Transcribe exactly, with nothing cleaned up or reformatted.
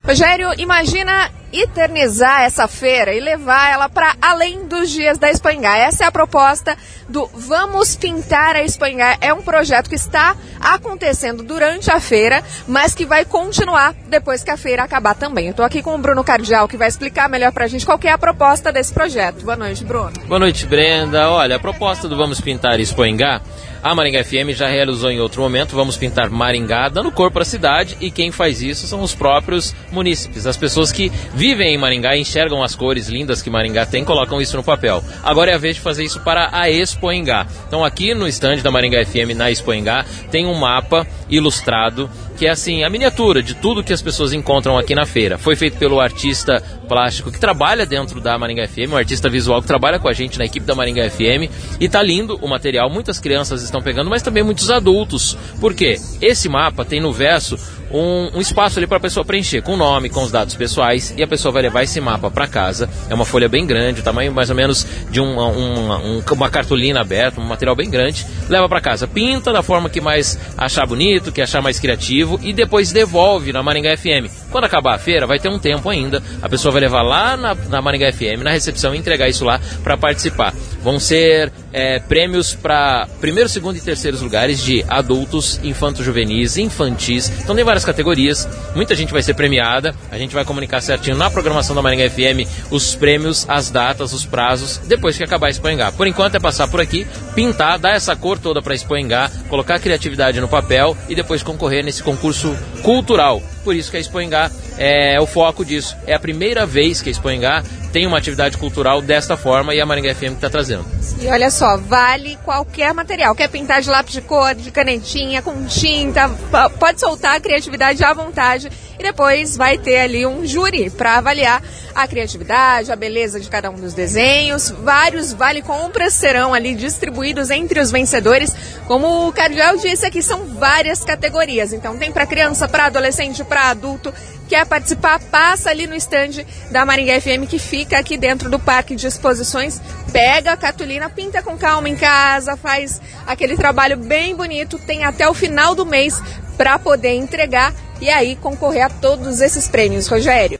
Rogério, imagina eternizar essa feira e levar ela para além dos dias da Expo Engar. Essa é a proposta do Vamos Pintar a Expo Engar. É um projeto que está acontecendo durante a feira, mas que vai continuar depois que a feira acabar também. Eu estou aqui com o Bruno Cardial, que vai explicar melhor para a gente qual que é a proposta desse projeto. Boa noite, Bruno. Boa noite, Brenda. Olha, a proposta do Vamos Pintar a Expo Engar, a Maringá F M já realizou em outro momento. Vamos pintar Maringá, dando cor para a cidade, e quem faz isso são os próprios munícipes, as pessoas que vivem em Maringá, enxergam as cores lindas que Maringá tem, colocam isso no papel. Agora é a vez de fazer isso para a Expo Engar. Então aqui no estande da Maringá F M na Expo Engar tem um mapa ilustrado que é assim, a miniatura de tudo que as pessoas encontram aqui na feira. Foi feito pelo artista plástico que trabalha dentro da Maringá F M, um artista visual que trabalha com a gente na equipe da Maringá F M, e tá lindo o material. Muitas crianças estão pegando, mas também muitos adultos. Por quê? Esse mapa tem no verso Um, um espaço ali para a pessoa preencher com o nome, com os dados pessoais, e a pessoa vai levar esse mapa para casa. É uma folha bem grande, o tamanho mais ou menos de um, um, um, uma cartolina aberta, um material bem grande. Leva para casa, pinta da forma que mais achar bonito, que achar mais criativo, e depois devolve na Maringá F M. Quando acabar a feira, vai ter um tempo ainda, a pessoa vai levar lá na, na Maringá F M, na recepção, e entregar isso lá para participar. Vão ser é, prêmios para primeiro, segundo e terceiros lugares de adultos, infanto-juvenis, infantis. Então tem várias categorias, muita gente vai ser premiada. A gente vai comunicar certinho na programação da Maringá F M os prêmios, as datas, os prazos, depois que acabar a Expo Engar. Por enquanto é passar por aqui, pintar, dar essa cor toda para a Expo Engar, colocar a criatividade no papel e depois concorrer nesse concurso cultural. Por isso que a Expo Engar é o foco disso. É a primeira vez que a Expo Engar tem uma atividade cultural desta forma, e a Maringá F M que está trazendo. E olha só, vale qualquer material. Quer pintar de lápis de cor, de canetinha, com tinta, pode soltar a criatividade à vontade, e depois vai ter ali um júri para avaliar a criatividade, a beleza de cada um dos desenhos. Vários vale-compras serão ali distribuídos entre os vencedores. Como o Cardial disse aqui, são várias categorias. Então tem para criança, para adolescente, para adulto. Quer participar, passa ali no estande da Maringá F M, que fica aqui dentro do Parque de Exposições. Pega a cartolina, pinta com calma em casa, faz aquele trabalho bem bonito. Tem até o final do mês para poder entregar e aí concorrer a todos esses prêmios, Rogério.